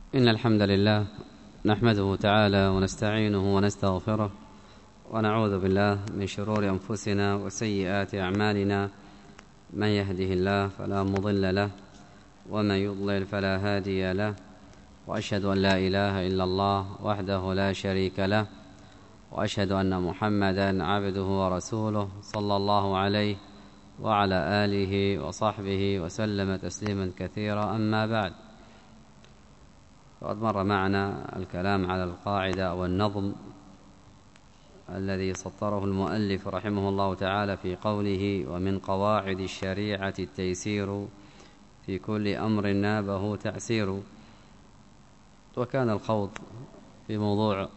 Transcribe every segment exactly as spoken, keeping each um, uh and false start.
إن الحمد لله نحمده تعالى ونستعينه ونستغفره ونعوذ بالله من شرور أنفسنا وسيئات أعمالنا. من يهده الله فلا مضل له ومن يضلل فلا هادي له، وأشهد أن لا إله إلا الله وحده لا شريك له، وأشهد أن محمدا عبده ورسوله صلى الله عليه وعلى آله وصحبه وسلم تسليما كثيرا. أما بعد، فقد مر معنا الكلام على القاعدة والنظم الذي سطره المؤلف رحمه الله تعالى في قوله: ومن قواعد الشريعة التيسير في كل أمر نابه تعسير. وكان الخوض في موضوع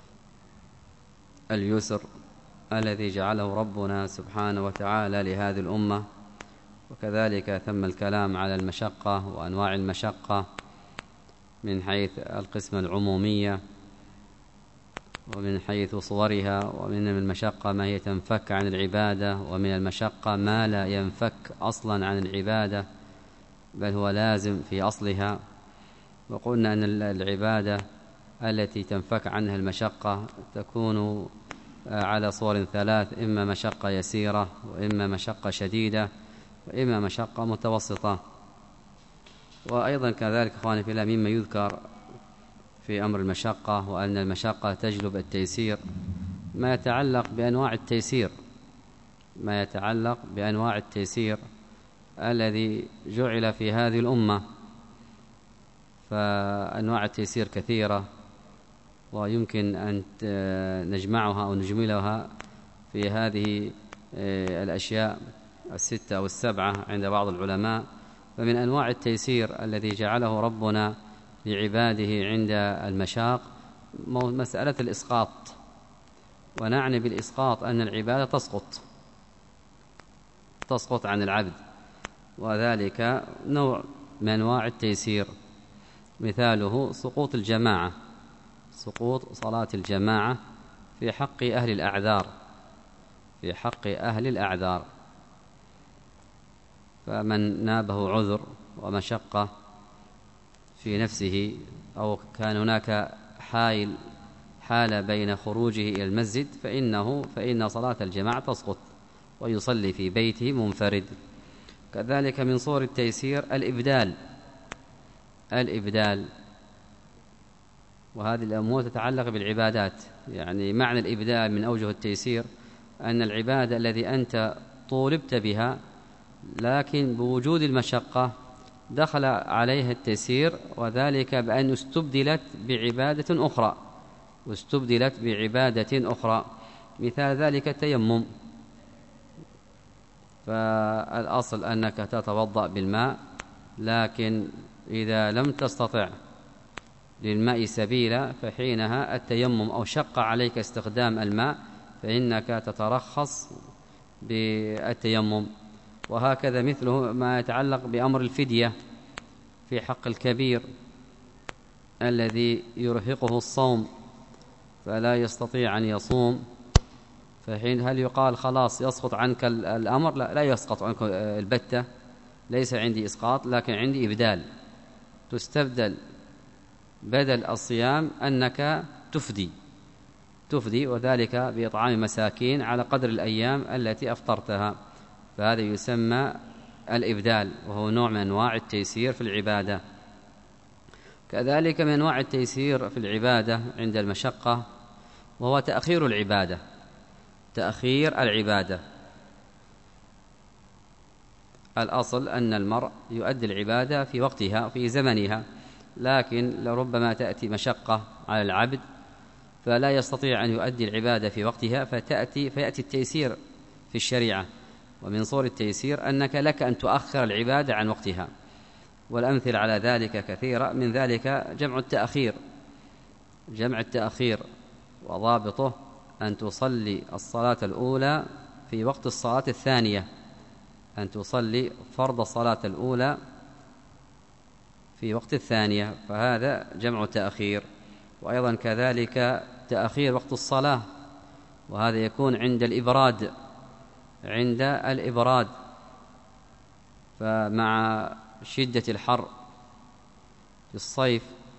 اليسر الذي جعله ربنا سبحانه وتعالى لهذه الأمة، وكذلك ثم الكلام على المشقة وأنواع المشقة من حيث القسمة العمومية ومن حيث صورها، ومن المشقة ما هي تنفك عن العبادة، ومن المشقة ما لا ينفك أصلا عن العبادة بل هو لازم في أصلها. وقلنا أن العبادة التي تنفك عنها المشقة تكون على صور ثلاث: إما مشقة يسيرة، وإما مشقة شديدة، وإما مشقة متوسطة. وأيضا كذلك أخواني في الله مما يذكر في أمر المشقة وأن المشقة تجلب التيسير ما يتعلق بأنواع التيسير ما يتعلق بأنواع التيسير الذي جعل في هذه الأمة. فأنواع التيسير كثيرة، ويمكن أن نجمعها أو نجملها في هذه الأشياء الستة أو السبعة عند بعض العلماء. فمن أنواع التيسير الذي جعله ربنا لعباده عند المشاق مسألة الإسقاط. ونعني بالإسقاط أن العبادة تسقط تسقط عن العبد، وذلك نوع من أنواع التيسير. مثاله سقوط الجماعة، سقوط صلاة الجماعة في حق أهل الأعذار في حق أهل الأعذار فمن نابه عذر ومشقة في نفسه، أو كان هناك حائل حال بين خروجه إلى المسجد، فإنه فإن صلاة الجماعة تسقط ويصلي في بيته منفرد. كذلك من صور التيسير الإبدال الإبدال وهذه الأمور تتعلق بالعبادات. يعني معنى الإبدال من أوجه التيسير أن العبادة الذي أنت طولبت بها لكن بوجود المشقة دخل عليها التيسير، وذلك بأن استبدلت بعبادة أخرى واستبدلت بعبادة أخرى. مثال ذلك التيمم. فالأصل أنك تتوضأ بالماء، لكن إذا لم تستطع للماء سبيلا فحينها التيمم، أو شق عليك استخدام الماء فإنك تترخص بالتيمم. وهكذا مثله ما يتعلق بأمر الفدية في حق الكبير الذي يرهقه الصوم فلا يستطيع أن يصوم، فحين هل يقال خلاص يسقط عنك الأمر؟ لا, لا يسقط عنك البتة، ليس عندي إسقاط لكن عندي إبدال. تستبدل بدل الصيام أنك تفدي تفدي وذلك بإطعام مساكين على قدر الأيام التي أفطرتها. فهذا يسمى الإبدال، وهو نوع من أنواع التيسير في العبادة. كذلك من أنواع التيسير في العبادة عند المشقة وهو تأخير العبادة تأخير العبادة الأصل أن المرء يؤدي العبادة في وقتها في زمنها، لكن لربما تأتي مشقة على العبد فلا يستطيع أن يؤدي العبادة في وقتها، فتأتي فيأتي التيسير في الشريعة. ومن صور التيسير أنك لك أن تؤخر العبادة عن وقتها، والأمثلة على ذلك كثيرة. من ذلك جمع التأخير جمع التأخير وضابطه أن تصلي الصلاة الأولى في وقت الصلاة الثانية أن تصلي فرض الصلاة الأولى في وقت الثانية، فهذا جمع تأخير. وأيضا كذلك تأخير وقت الصلاة، وهذا يكون عند الإبراد عند الإبراد فمع شدة الحر في الصيف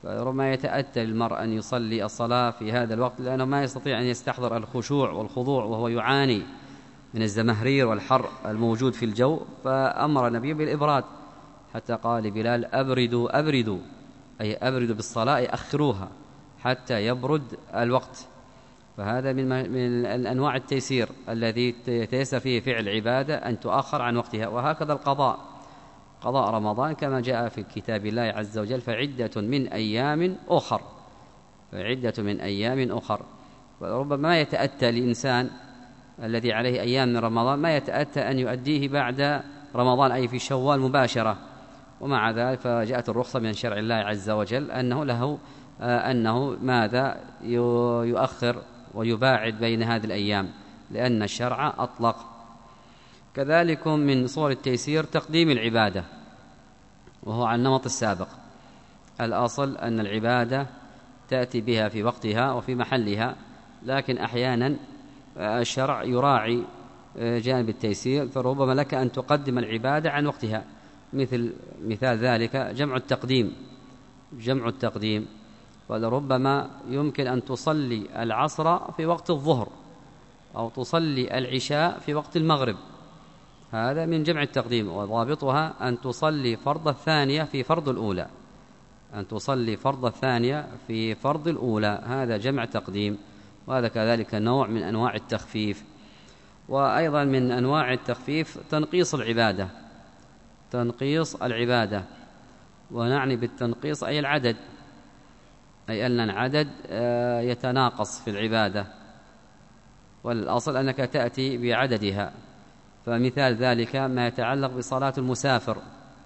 فربما يتأتى للمرء أن يصلي الصلاة في هذا الوقت لأنه ما يستطيع أن يستحضر الخشوع والخضوع وهو يعاني من الزمهرير والحر الموجود في الجو، فأمر النبي بالإبراد حتى قال لبلال: أبردوا أبردوا، أي أبردوا بالصلاة، أخروها حتى يبرد الوقت. فهذا من من أنواع التيسير الذي تيسر فيه فعل عبادة أن تؤخر عن وقتها. وهكذا القضاء، قضاء رمضان كما جاء في كتاب الله عز وجل: فعدة من أيام أخر، فعدة من أيام أخر. وربما ما يتأتى لإنسان الذي عليه أيام من رمضان ما يتأتى أن يؤديه بعد رمضان، أي في شوال مباشرة، ومع ذلك فجاءت الرخصة من شرع الله عز وجل أنه له أنه ماذا يؤخر ويباعد بين هذه الأيام، لأن الشرع أطلق. كذلك من صور التيسير تقديم العبادة، وهو على النمط السابق. الأصل أن العبادة تأتي بها في وقتها وفي محلها، لكن أحيانا الشرع يراعي جانب التيسير، فربما لك أن تقدم العبادة عن وقتها. مثل مثال ذلك جمع التقديم، جمع التقديم ولربما يمكن أن تصلي العصر في وقت الظهر، أو تصلي العشاء في وقت المغرب، هذا من جمع التقديم. وضابطها أن تصلي فرض الثانية في فرض الأولى، أن تصلي فرض الثانية في فرض الأولى، هذا جمع تقديم. وهذا كذلك نوع من أنواع التخفيف. وأيضا من أنواع التخفيف تنقيص العبادة، تنقيص العبادة، ونعني بالتنقيص أي العدد، أي أن العدد يتناقص في العبادة، والأصل أنك تأتي بعددها. فمثال ذلك ما يتعلق بصلاة المسافر،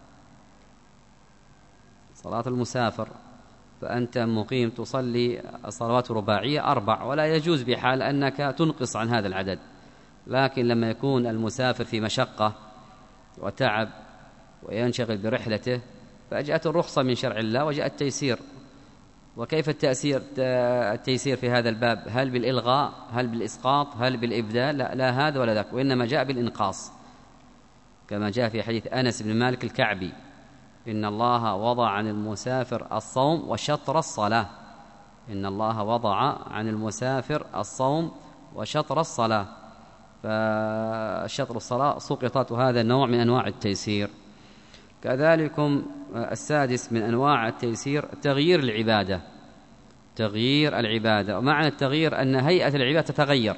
صلاة المسافر، فأنت مقيم تصلي الصلوات الرباعية أربع، ولا يجوز بحال أنك تنقص عن هذا العدد. لكن لما يكون المسافر في مشقة وتعب وينشغل برحلته فأجأت الرخصة من شرع الله وجاء التيسير. وكيف التأثير التيسير في هذا الباب؟ هل بالإلغاء؟ هل بالإسقاط؟ هل بالإبدال؟ لا, لا هذا ولا ذاك، وإنما جاء بالإنقاص، كما جاء في حديث أنس بن مالك الكعبي: إن الله وضع عن المسافر الصوم وشطر الصلاة، إن الله وضع عن المسافر الصوم وشطر الصلاة، فشطر الصلاة سقطت، وهذا نوع من أنواع التيسير. كذلك السادس من أنواع التيسير تغيير العبادة، تغيير العبادة. ومعنى التغيير أن هيئة العبادة تتغير،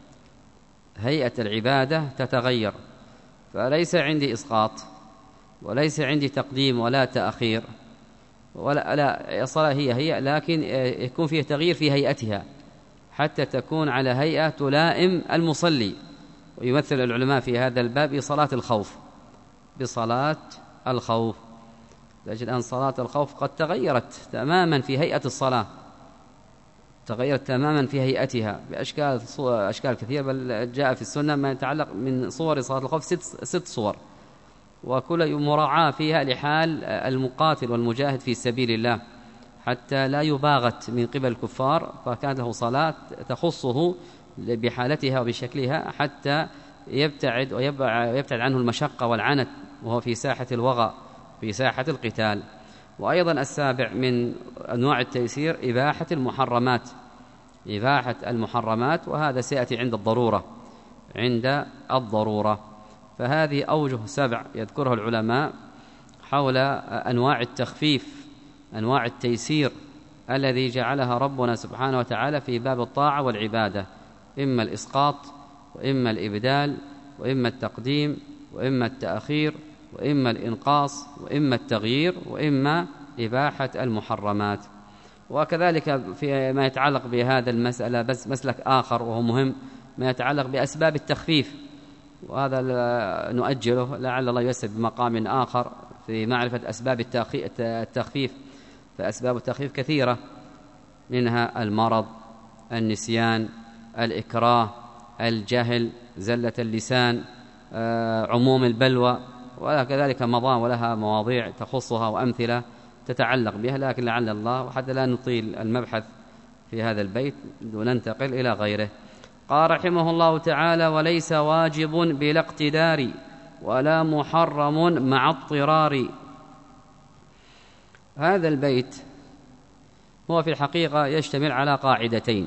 هيئة العبادة تتغير، فليس عندي إسقاط وليس عندي تقديم ولا تأخير، ولا لا الصلاة هي هي، لكن يكون فيه تغيير في هيئتها حتى تكون على هيئة تلائم المصلي. ويمثل العلماء في هذا الباب بصلاة الخوف، بصلاة الخوف. تجد أن صلاة الخوف قد تغيرت تماما في هيئة الصلاة، تغيرت تماما في هيئتها بأشكال أشكال كثيرة، بل جاء في السنة ما يتعلق من صور صلاة الخوف ست, ست صور، وكل مراعاة فيها لحال المقاتل والمجاهد في سبيل الله حتى لا يباغت من قبل الكفار، فكانت له صلاة تخصه بحالتها وبشكلها حتى يبتعد ويبتعد عنه المشقة والعنت وهو في ساحة الوغى، في ساحة القتال. وأيضا السابع من أنواع التيسير إباحة المحرمات، إباحة المحرمات، وهذا سيأتي عند الضرورة، عند الضرورة. فهذه أوجه سبع يذكرها العلماء حول أنواع التخفيف، أنواع التيسير الذي جعلها ربنا سبحانه وتعالى في باب الطاعة والعبادة، إما الإسقاط وإما الإبدال وإما التقديم وإما التأخير وإما الإنقاص وإما التغيير وإما إباحة المحرمات. وكذلك في ما يتعلق بهذا المسألة بس مسلك آخر وهو مهم، ما يتعلق بأسباب التخفيف، وهذا نؤجله لعل الله ييسر بمقام آخر في معرفة أسباب التخفيف. فأسباب التخفيف كثيرة، منها المرض، النسيان، الإكراه، الجهل، زلة اللسان، عموم البلوى، وكذلك مضى ولها مواضيع تخصها وأمثلة تتعلق بها، لكن لعل الله وحتى لا نطيل المبحث في هذا البيت وننتقل إلى غيره. قال رحمه الله تعالى: وليس واجب بلا اقتدار ولا محرم مع اضطرار. هذا البيت هو في الحقيقة يشتمل على قاعدتين،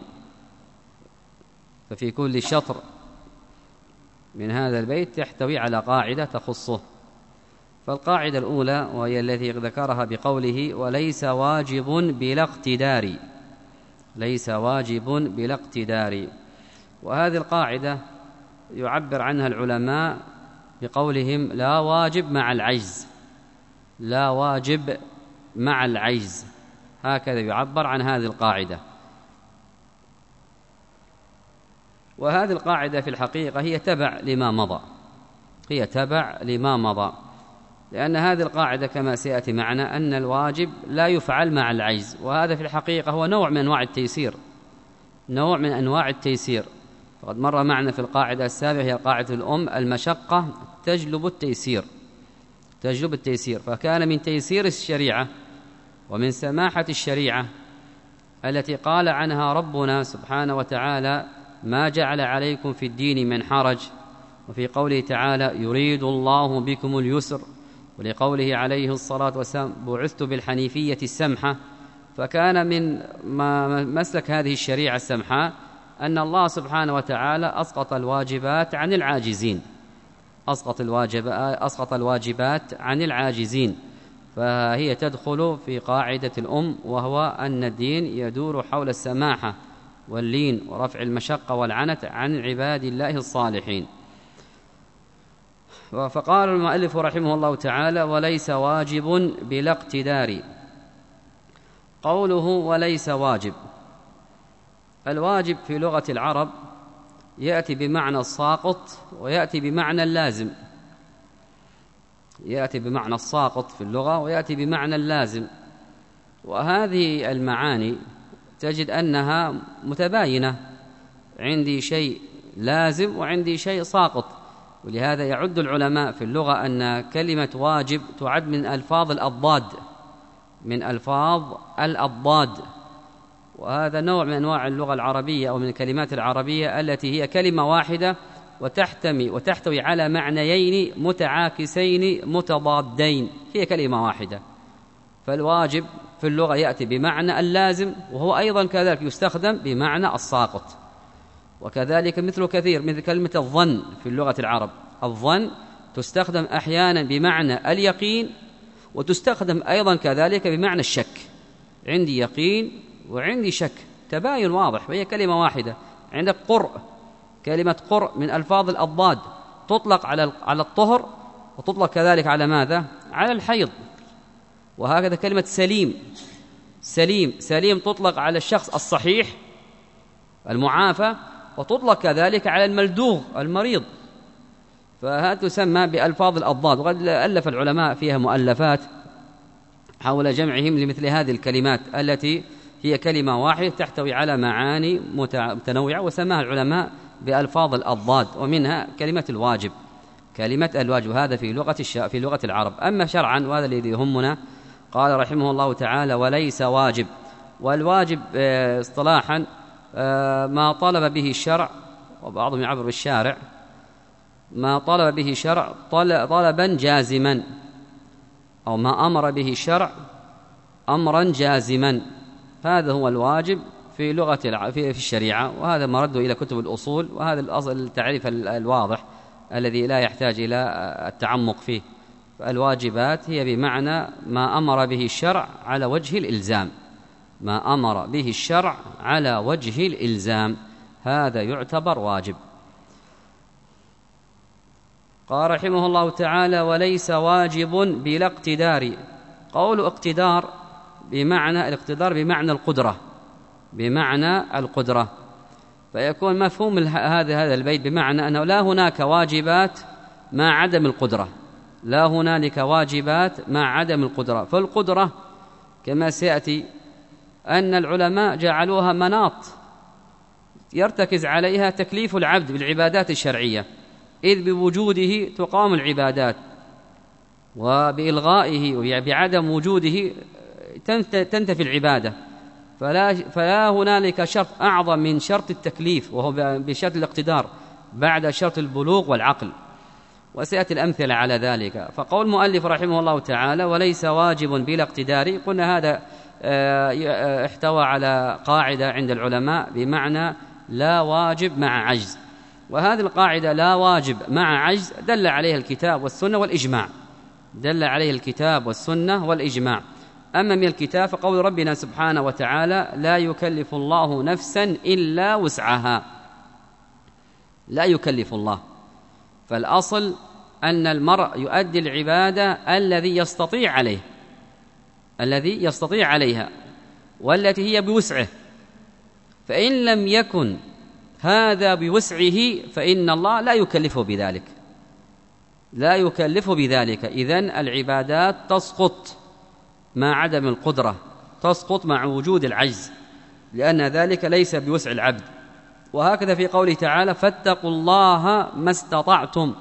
ففي كل شطر من هذا البيت يحتوي على قاعدة تخصه. فالقاعدة الأولى وهي التي ذكرها بقوله وليس واجب بلا اقتدار، ليس واجب بلا اقتدار، وهذه القاعدة يعبر عنها العلماء بقولهم لا واجب مع العجز، لا واجب مع العجز، هكذا يعبر عن هذه القاعدة. وهذه القاعدة في الحقيقة هي تبع لما مضى، هي تبع لما مضى، لأن هذه القاعدة كما سيأتي معنا أن الواجب لا يفعل مع العجز، وهذا في الحقيقة هو نوع من أنواع التيسير، نوع من أنواع التيسير. فقد مر معنا في القاعدة السابقة هي قاعدة الأم المشقة تجلب التيسير، تجلب التيسير. فكان من تيسير الشريعة ومن سماحة الشريعة التي قال عنها ربنا سبحانه وتعالى ما جعل عليكم في الدين من حرج، وفي قوله تعالى يريد الله بكم اليسر، ولقوله عليه الصلاة والسلام بعثت بالحنيفية السمحة. فكان من مسلك هذه الشريعة السمحة أن الله سبحانه وتعالى أسقط الواجبات عن العاجزين، أسقط الواجبات, أسقط الواجبات عن العاجزين، فهي تدخل في قاعدة الأم، وهو أن الدين يدور حول السماحة واللين ورفع المشقة والعنت عن عباد الله الصالحين. فقال المؤلف رحمه الله تعالى وليس واجب بلا اقتدار. قوله وليس واجب، الواجب في لغة العرب يأتي بمعنى الساقط ويأتي بمعنى اللازم، يأتي بمعنى الساقط في اللغة ويأتي بمعنى اللازم، وهذه المعاني تجد أنها متباينة، عندي شيء لازم وعندي شيء ساقط. ولهذا يعد العلماء في اللغة أن كلمة واجب تعد من ألفاظ الأضداد، من ألفاظ الأضداد، وهذا نوع من أنواع اللغة العربية أو من الكلمات العربية التي هي كلمة واحدة وتحتمي وتحتوي على معنيين متعاكسين متضادين، هي كلمة واحدة. فالواجب في اللغة يأتي بمعنى اللازم، وهو أيضا كذلك يستخدم بمعنى الساقط. وكذلك مثل كثير مثل كلمة الظن في اللغة العرب، الظن تستخدم أحيانا بمعنى اليقين، وتستخدم أيضا كذلك بمعنى الشك، عندي يقين وعندي شك، تباين واضح، وهي كلمة واحدة. عندك قرء، كلمة قرء من ألفاظ الأضداد، تطلق على على الطهر وتطلق كذلك على ماذا؟ على الحيض. وهكذا كلمة سليم، سليم سليم تطلق على الشخص الصحيح المعافى، وتطلق كذلك على الملدوغ المريض. فهذا تسمى بألفاظ الأضداد، وقد ألف العلماء فيها مؤلفات حول جمعهم لمثل هذه الكلمات التي هي كلمة واحدة تحتوي على معاني متنوعة، وسماها العلماء بألفاظ الأضداد، ومنها كلمة الواجب، كلمة الواجب، هذا في لغة الشا... في لغة العرب. أما شرعا وهذا الذي يهمنا، قال رحمه الله تعالى وليس واجب، والواجب اصطلاحا ما طلب به الشرع، وبعضهم يعبر بالشارع، ما طلب به الشرع طلبا جازما، أو ما أمر به الشرع أمرا جازما، هذا هو الواجب في لغة الع... في الشريعة. وهذا مرده إلى كتب الأصول، وهذا التعريف الواضح الذي لا يحتاج إلى التعمق فيه. فالواجبات هي بمعنى ما أمر به الشرع على وجه الإلزام، ما أمر به الشرع على وجه الإلزام، هذا يعتبر واجب. قال رحمه الله تعالى وليس واجب بلا اقتدار. قول اقتدار بمعنى الاقتدار بمعنى القدرة، بمعنى القدرة، فيكون مفهوم هذا هذا البيت بمعنى أنه لا هناك واجبات مع عدم القدرة، لا هنالك واجبات مع عدم القدرة. فالقدرة كما سيأتي أن العلماء جعلوها مناط يرتكز عليها تكليف العبد بالعبادات الشرعية، إذ بوجوده تقام العبادات، وبإلغائه وبعدم وجوده تنتفي العبادة. فلا, فلا هنالك شرط أعظم من شرط التكليف، وهو بشرط الاقتدار بعد شرط البلوغ والعقل، وسيأتي الأمثلة على ذلك. فقول المؤلف رحمه الله تعالى وليس واجب بلا اقتدار، قلنا هذا احتوى على قاعدة عند العلماء بمعنى لا واجب مع عجز، وهذه القاعدة لا واجب مع عجز دل عليها الكتاب والسنة والإجماع، دل عليه الكتاب والسنة والإجماع. أما من الكتاب فقول ربنا سبحانه وتعالى لا يكلف الله نفسا إلا وسعها، لا يكلف الله، فالأصل أن المرء يؤدي العبادة الذي يستطيع عليه، الذي يستطيع عليها والتي هي بوسعه، فإن لم يكن هذا بوسعه فإن الله لا يكلفه بذلك، لا يكلفه بذلك. إذن العبادات تسقط مع عدم القدرة، تسقط مع وجود العجز، لأن ذلك ليس بوسع العبد. وهكذا في قوله تعالى فاتقوا الله ما استطعتم،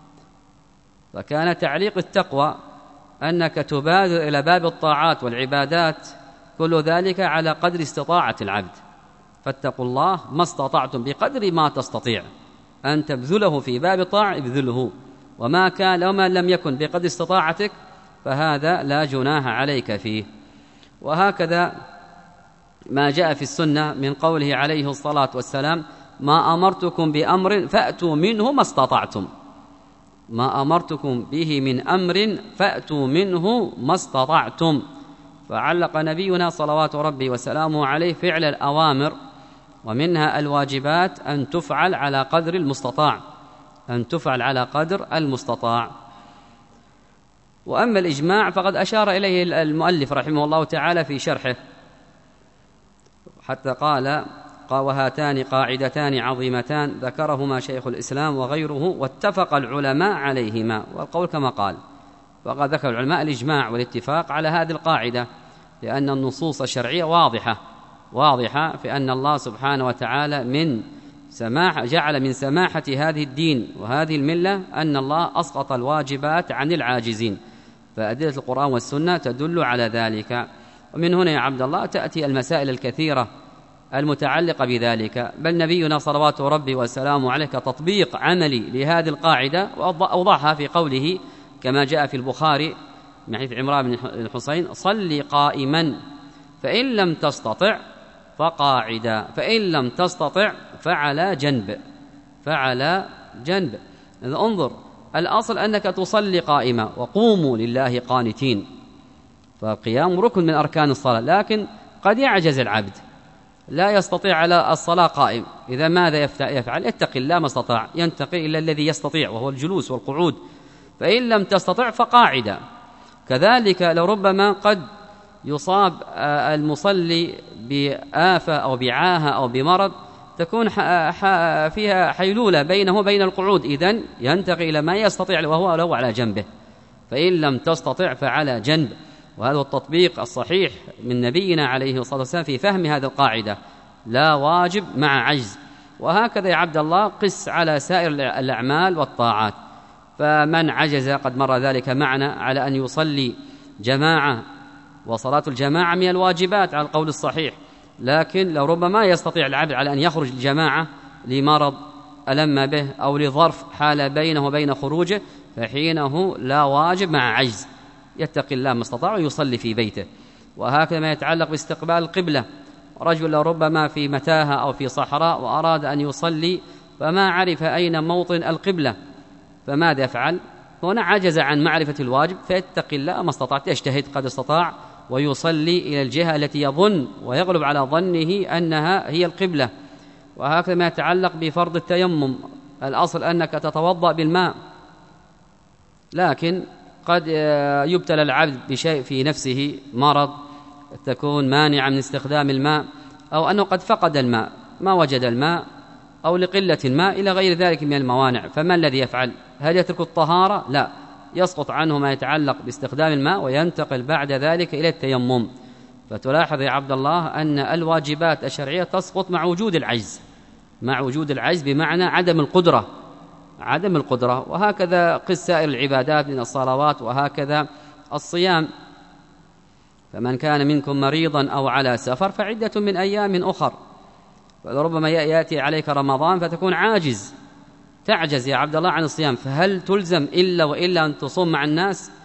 فكان تعليق التقوى أنك تبادر إلى باب الطاعات والعبادات كل ذلك على قدر استطاعة العبد، فاتقوا الله ما استطعتم، بقدر ما تستطيع أن تبذله في باب الطاعة ابذله، وما كان وما لم يكن بقدر استطاعتك فهذا لا جناح عليك فيه. وهكذا ما جاء في السنة من قوله عليه الصلاة والسلام ما أمرتكم بأمر فأتوا منه ما استطعتم، ما أمرتكم به من أمر فأتوا منه ما استطعتم. فعلق نبينا صلوات ربي وسلامه عليه فعل الأوامر ومنها الواجبات أن تفعل على قدر المستطاع، أن تفعل على قدر المستطاع. وأما الإجماع فقد أشار إليه المؤلف رحمه الله تعالى في شرحه، حتى قال وهاتان قاعدتان عظيمتان ذكرهما شيخ الإسلام وغيره واتفق العلماء عليهما، والقول كما قال، وقد ذكر العلماء الإجماع والاتفاق على هذه القاعدة، لأن النصوص الشرعية واضحة واضحة في أن الله سبحانه وتعالى من سماح جعل من سماحة هذه الدين وهذه الملة أن الله أسقط الواجبات عن العاجزين، فأدلة القرآن والسنة تدل على ذلك. ومن هنا يا عبد الله تأتي المسائل الكثيرة المتعلقة بذلك، بل نبينا صلوات ربي وسلامه عليه كتطبيق عملي لهذه القاعدة وأوضحها في قوله كما جاء في البخاري من حديث عمران بن الحصين صل قائما فإن لم تستطع فقاعدا فإن لم تستطع فعلى جنب، فعلى جنب. انظر الأصل أنك تصلي قائما وقوموا لله قانتين، فالقيام ركن من أركان الصلاة، لكن قد يعجز العبد لا يستطيع على الصلاة قائم، إذا ماذا يفعل؟ يتقي الله ما استطاع، ينتقي إلى الذي يستطيع وهو الجلوس والقعود، فإن لم تستطع فقاعدا. كذلك لربما قد يصاب المصلي بآفة أو بعاهة أو بمرض تكون فيها حيلولة بينه وبين القعود، إذن ينتقي إلى ما يستطيع وهو له على جنبه، فإن لم تستطع فعلى جنب. وهذا التطبيق الصحيح من نبينا عليه الصلاة والسلام في فهم هذه القاعدة لا واجب مع عجز. وهكذا يا عبد الله قس على سائر الأعمال والطاعات، فمن عجز قد مر ذلك معنا على أن يصلي جماعة، وصلاة الجماعة من الواجبات على القول الصحيح، لكن لو ربما يستطيع العبد على أن يخرج الجماعة لمرض ألم به أو لظرف حال بينه وبين خروجه، فحينه لا واجب مع عجز، يتقي الله ما استطاع ويصلي في بيته. وهكذا ما يتعلق باستقبال القبلة، رجل لو ربما في متاهة أو في صحراء وأراد أن يصلي فما عرف أين موطن القبلة، فماذا يفعل؟ هنا عجز عن معرفة الواجب، فيتقي الله ما استطاع، يجتهد قد استطاع ويصلي إلى الجهة التي يظن ويغلب على ظنه أنها هي القبلة. وهكذا ما يتعلق بفرض التيمم، الأصل أنك تتوضأ بالماء، لكن قد يبتلى العبد بشيء في نفسه مرض تكون مانعة من استخدام الماء، أو أنه قد فقد الماء ما وجد الماء أو لقلة الماء إلى غير ذلك من الموانع، فما الذي يفعل؟ هل يترك الطهارة؟ لا، يسقط عنه ما يتعلق باستخدام الماء وينتقل بعد ذلك إلى التيمم. فتلاحظ يا عبد الله أن الواجبات الشرعية تسقط مع وجود العجز، مع وجود العجز بمعنى عدم القدرة، عدم القدرة. وهكذا قس سائر العبادات من الصلوات، وهكذا الصيام، فمن كان منكم مريضا أو على سفر فعدة من أيام أخر. فربما يأتي عليك رمضان فتكون عاجز، تعجز يا عبد الله عن الصيام، فهل تلزم إلا وإلا أن تصوم مع الناس؟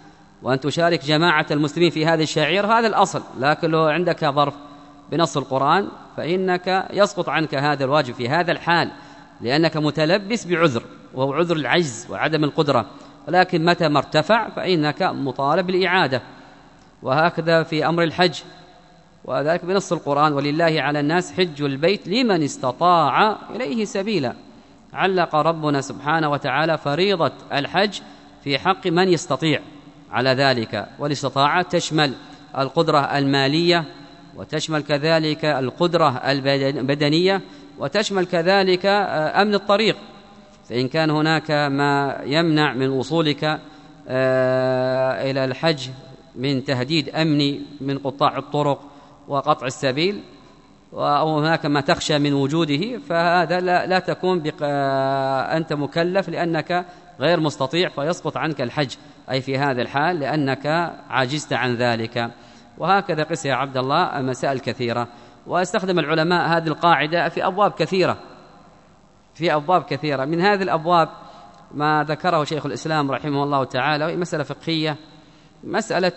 وأن تشارك جماعة المسلمين في هذه الشعير هذا الأصل. لكن لو عندك ظرف بنص القرآن فإنك يسقط عنك هذا الواجب في هذا الحال، لأنك متلبس بعذر وهو عذر العجز وعدم القدرة. لكن متى ما ارتفع فإنك مطالب بالإعادة. وهكذا في أمر الحج، وذلك بنص القرآن: ولله على الناس حج البيت لمن استطاع إليه سبيلا. علق ربنا سبحانه وتعالى فريضة الحج في حق من يستطيع على ذلك، والاستطاعة تشمل القدرة المالية، وتشمل كذلك القدرة البدنية، وتشمل كذلك أمن الطريق، فإن كان هناك ما يمنع من وصولك إلى الحج من تهديد أمني من قطاع الطرق وقطع السبيل، أو هناك ما تخشى من وجوده، فهذا لا, لا تكون بق... أنت مكلف لأنك غير مستطيع، فيسقط عنك الحج أي في هذا الحال لأنك عجزت عن ذلك. وهكذا قس يا عبد الله مسائل كثيرة. واستخدم العلماء هذه القاعدة في أبواب كثيرة في أبواب كثيرة من هذه الأبواب ما ذكره شيخ الإسلام رحمه الله تعالى، وهي مسألة فقهية، مسألة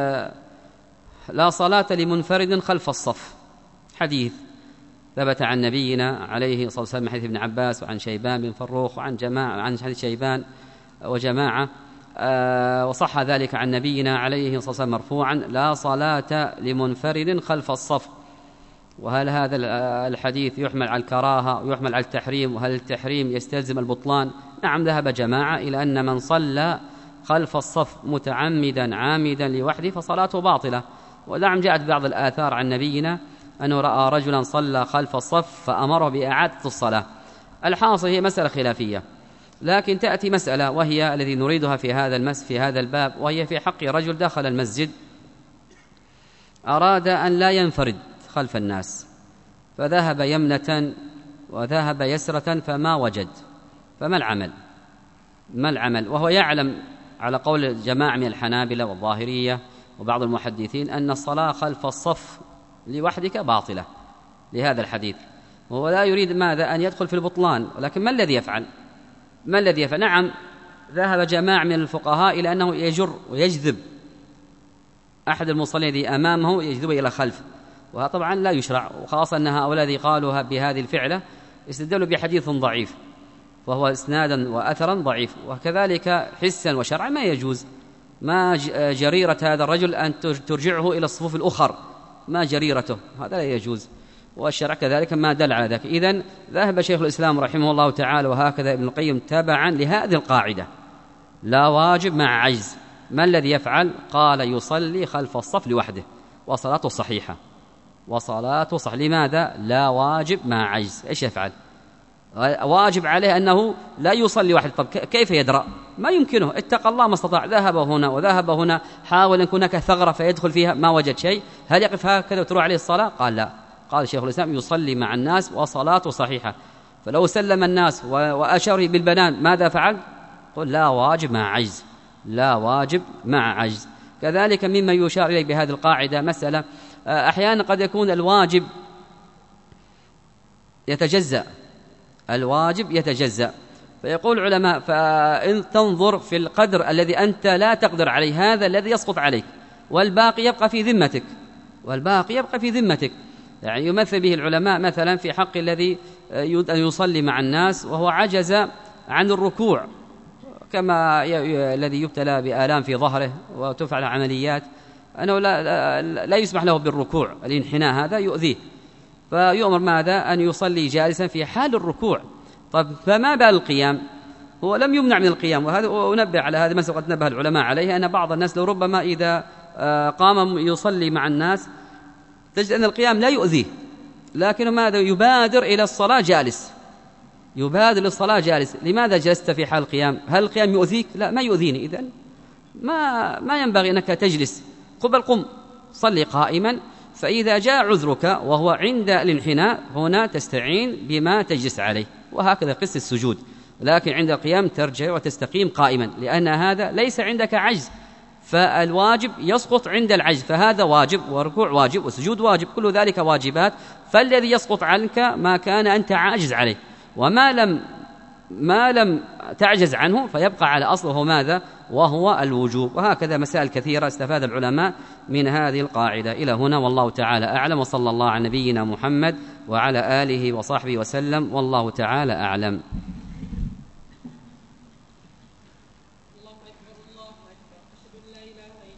لا صلاة لمنفرد خلف الصف. حديث ثبت عن نبينا عليه الصلاة والسلام حديث ابن عباس وعن شيبان بن فروخ وعن جماعة عن حديث شيبان وجماعة، وصح ذلك عن نبينا عليه الصلاة والسلام مرفوعا: لا صلاة لمنفرد خلف الصف. وهل هذا الحديث يحمل على الكراهة ويحمل على التحريم، وهل التحريم يستلزم البطلان؟ نعم، ذهب جماعة إلى أن من صلى خلف الصف متعمدا عامدا لوحده فصلاته باطلة. ونعم، جاءت بعض الآثار عن نبينا أنه رأى رجلا صلى خلف الصف فأمره بإعادة الصلاة. الحاصل هي مسألة خلافية، لكن تأتي مسألة وهي الذي نريدها في هذا المس في هذا الباب، وهي في حق رجل دخل المسجد أراد أن لا ينفرد خلف الناس، فذهب يمنة وذهب يسرة فما وجد، فما العمل؟ ما العمل؟ وهو يعلم على قول جماعة من الحنابلة والظاهرية وبعض المحدثين أن الصلاة خلف الصف لوحدك باطلة لهذا الحديث، وهو لا يريد ماذا؟ أن يدخل في البطلان. ولكن ما الذي يفعل؟ ما الذي يفعل؟ نعم، ذهب جماعة من الفقهاء إلى أنه يجر ويجذب أحد المصلين الذي أمامه يجذبه إلى خلف، وهذا طبعا لا يشرع، وخاصة أن هؤلاء الذي قالوا بهذه الفعلة استدلوا بحديث ضعيف، فهو إسنادا وأثرا ضعيف، وكذلك حسا وشرعا ما يجوز. ما جريرة هذا الرجل أن ترجعه إلى الصفوف الأخر، ما جريرته، هذا لا يجوز، والشرع كذلك ما دل على ذلك. إذن ذهب شيخ الإسلام رحمه الله تعالى وهكذا ابن القيم تبعا لهذه القاعدة: لا واجب مع عجز. ما الذي يفعل؟ قال: يصلي خلف الصف لوحده وصلاته صحيحة، وصلاته صح. لماذا؟ لا واجب مع عجز. إيش يفعل؟ واجب عليه أنه لا يصلي وحده. طب كيف يدرأ؟ ما يمكنه، اتقى الله ما استطاع، ذهب هنا وذهب هنا، حاول أن هناك ثغرة فيدخل فيها ما وجد شيء، هل يقف هكذا وتروح عليه الصلاة؟ قال لا. قال شيخ الإسلام: يصلي مع الناس وصلاته صحيحة. فلو سلم الناس وأشار بالبنان ماذا فعل؟ قل: لا واجب مع عجز، لا واجب مع عجز. كذلك مما يشار إليه بهذه القاعدة مسألة أحيانا قد يكون الواجب يتجزأ، الواجب يتجزأ، فيقول العلماء: فإن تنظر في القدر الذي أنت لا تقدر عليه، هذا الذي يسقط عليك، والباقي يبقى في ذمتك، والباقي يبقى في ذمتك. يعني يمثل به العلماء مثلا في حق الذي يريد أن يصلي مع الناس وهو عجز عن الركوع، كما الذي يبتلى بآلام في ظهره وتفعل عمليات، أنه لا, لا يسمح له بالركوع، الانحناء هذا يؤذيه، فيؤمر ماذا؟ أن يصلي جالسا في حال الركوع. طب فما بال القيام؟ هو لم يمنع من القيام، وهذا ونبه على هذه المسألة قد نبه العلماء عليها، أن بعض الناس لربما إذا قام يصلي مع الناس تجد أن القيام لا يؤذيه، لكن ماذا؟ يبادر إلى الصلاة جالس، يبادر للصلاة جالس. لماذا جلست في حال القيام؟ هل القيام يؤذيك؟ لا، ما يؤذيني، إذن ما, ما ينبغي أنك تجلس، قبل قم صلي قائما، فإذا جاء عذرك وهو عند الانحناء هنا تستعين بما تجلس عليه، وهكذا قس السجود، لكن عند القيام ترجع وتستقيم قائما، لأن هذا ليس عندك عجز، فالواجب يسقط عند العجز، فهذا واجب، وركوع واجب، وسجود واجب، كل ذلك واجبات، فالذي يسقط عنك ما كان أنت عاجز عليه، وما لم ما لم تعجز عنه فيبقى على أصله ماذا؟ وهو الوجوب. وهكذا مسائل كثيرة استفاد العلماء من هذه القاعدة. إلى هنا والله تعالى أعلم، وصلى الله على نبينا محمد وعلى آله وصحبه وسلم، والله تعالى أعلم. الله أكبر الله أكبر، أشهد أن لا إله إلا